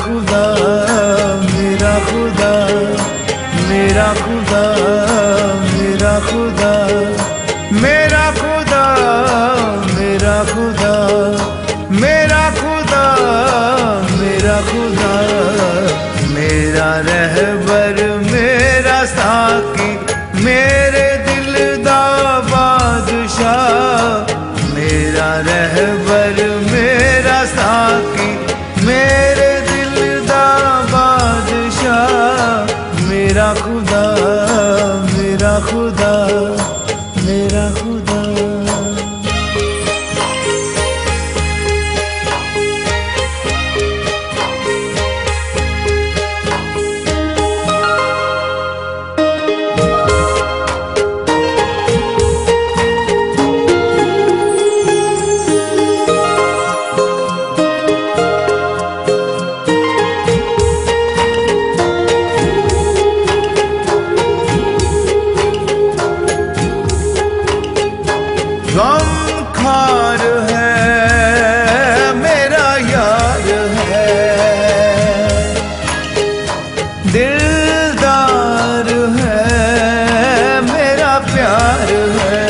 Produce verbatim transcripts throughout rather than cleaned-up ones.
खुदा मेरा खुदा, मेरा खुदा मेरा खुदा, मेरा खुदा मेरा खुदा, मेरा खुदा मेरा खुदा, मेरा रहबर मेरा साकी, मेरे दिल दा बादशाह, मेरा रहबर मेरा साकी, मेरे दिल दा बादशाह, मेरा खुदा मेरा खुदा मेरा खुदा। गमखार है मेरा यार है, दिलदार है मेरा प्यार है,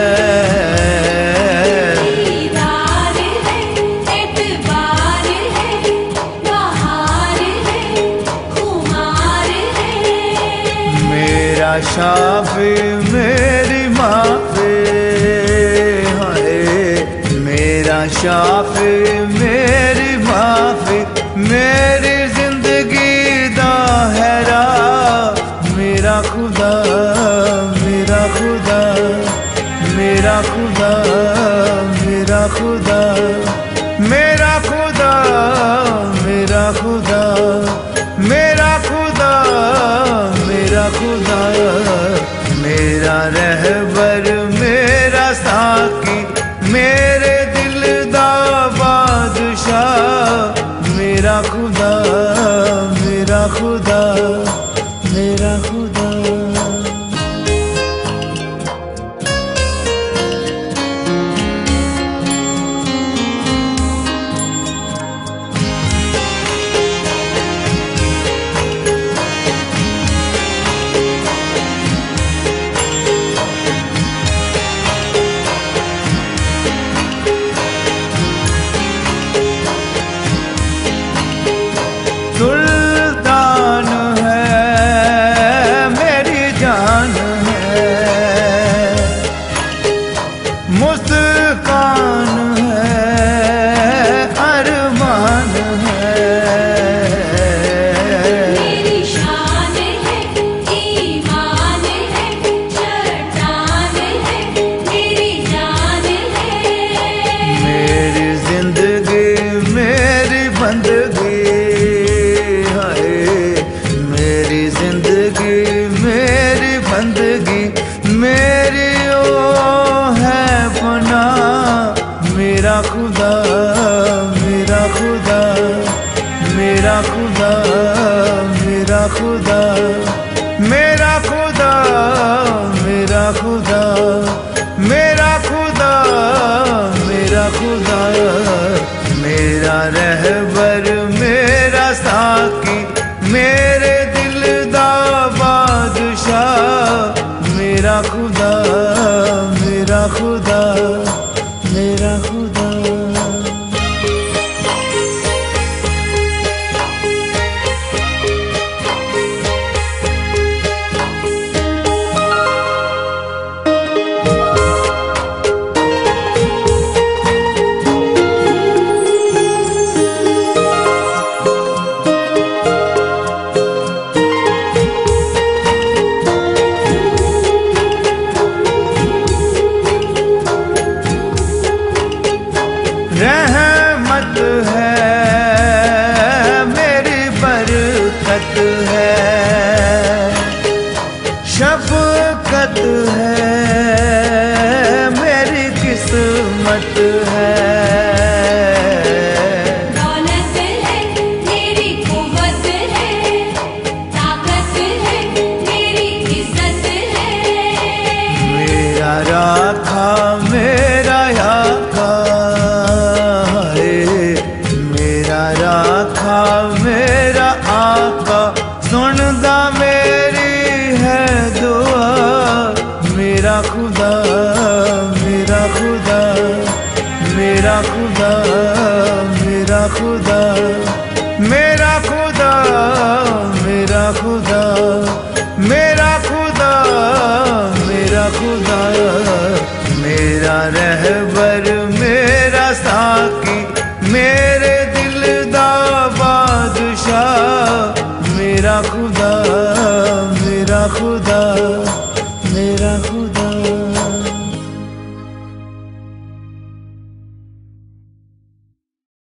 दीदार है, एतबार है, बहार है, खुमार है, मेरा शाफी मेरी माफी, मेरा शाफी मेरी माफी, मेरी जिंदगी दा हैरा, मेरा खुदा मेरा खुदा, मेरा खुदा मेरा खुदा, मेरा खुदा मेरा खुदा, मेरा खुदा मेरा खुदा, मेरा रहबर मेरा साकी, मेरे दिल दा बादशाह, मेरा खुदा मेरा खुदा मेरा खुदा। सुल्तान है मेरी जान है, मुस्कान है अरमान है, मेरी शान है, ईमान है, शैतान है, मेरी जान है, मेरी जिंदगी मेरी बंदगी, मेरी जिंदगी मेरी बंदगी, मेरी ओ है पना, मेरा खुदा मेरा खुदा, मेरा खुदा मेरा खुदा, मेरा खुदा मेरा खुदा, मेरा खुदा मेरा खुदा, मेरा रहबर मेरा साकी, मेरे दिल दा बादशाह, मेरा खुदा मेरा खुदा मेरा खुदा। मेरा खुदा मेरा खुदा मेरा खुदा मेरा खुदा मेरा खुदा मेरा खुदा मेरा रहबर मेरा साकी मेरे दिल दा बादशाह मेरा खुदा मेरा खुदा मेरा खुदा